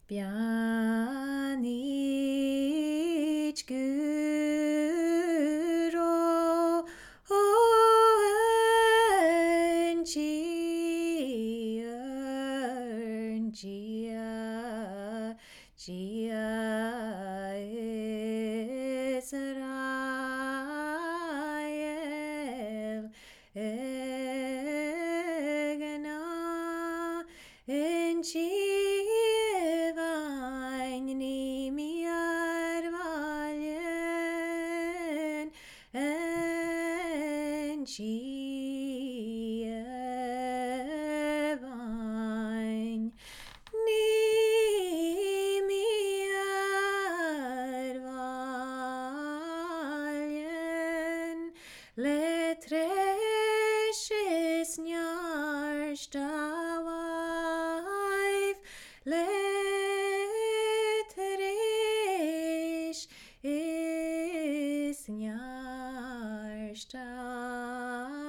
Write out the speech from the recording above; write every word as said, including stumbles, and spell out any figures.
Bianich guro oen gian gia gia Israel egna en Chivain ni miar valien en Chivain ni miar valien letreshes njar stawaif letresh is njar